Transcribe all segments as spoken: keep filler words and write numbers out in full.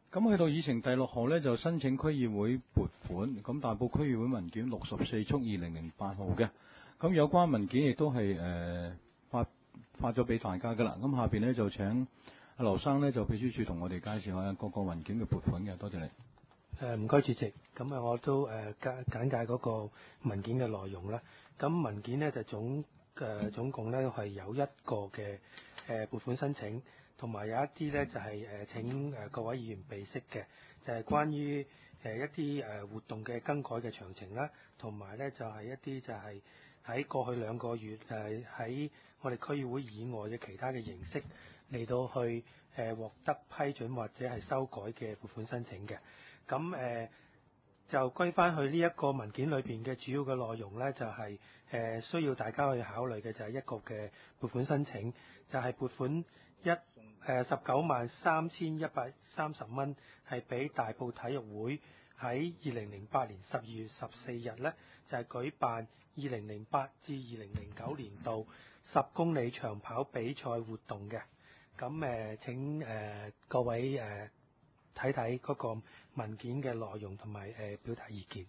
咁去到議程第六號呢，就申請區議會撥款。咁大埔區議會文件六十四速二零零八號嘅。咁有關文件亦都係誒、呃、發發咗俾大家噶啦。咁下邊呢，就請阿劉生呢，就秘書處同我哋介紹下各個文件嘅撥款嘅。多謝你。 誒唔該主席，咁啊我都誒簡簡介嗰個文件嘅內容啦。咁文件呢，就總誒、呃、總共咧係有一個嘅誒撥款申請，同埋有一啲咧就係、是、誒請誒各位議員備悉嘅，就係、是、關於誒一啲誒活動嘅更改嘅詳情啦，同埋咧就係、是、一啲就係喺過去兩個月誒喺我哋區議會以外嘅其他嘅形式嚟到去誒獲得批准或者係修改嘅撥款申請嘅。咁誒、呃、就歸翻去呢一個文件裏邊嘅主要嘅內容呢，就係、是、誒、呃、需要大家去考慮嘅就係一個嘅撥款申請，就係、是、撥款一誒十九萬三千一百三十蚊，係俾大埔體育會喺二零零八年十二月十四日呢，就係、是、舉辦二零零八至二零零九年度十公里長跑比賽活動嘅。咁誒、呃、請誒、呃、各位誒。呃睇睇嗰個文件嘅內容同埋誒表達意見。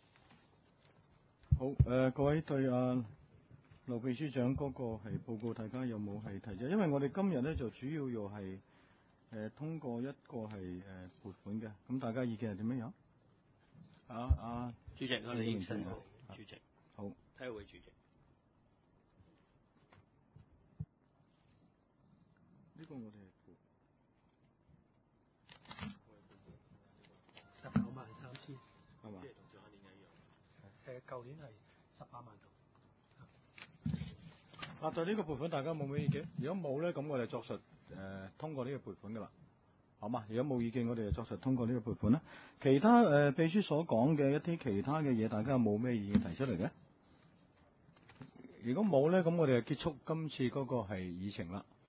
好誒、呃，各位對啊劉秘書長嗰個係報告，大家有冇係提出？因為我哋今日咧就主要又係誒、呃、通過一個係誒撥款嘅，咁大家意見係點樣樣？啊啊， 主席，我哋應聲好，主席。 好， 體育會主席。 呢個我哋係十九萬三千， 係嘛？ 即係同上一年一樣。 誒，舊年係十八萬度。 啊，對呢個撥款大家冇咩意見？如果冇咧，咁我哋作實誒、呃、通過呢個撥款噶啦，好嘛？如果冇意見，我哋就作實通過呢個撥款啦。其他誒、呃、秘書所講嘅一啲其他嘅嘢，大家有冇咩意見提出嚟嘅？如果冇咧，咁我哋就結束今次嗰個係議程啦。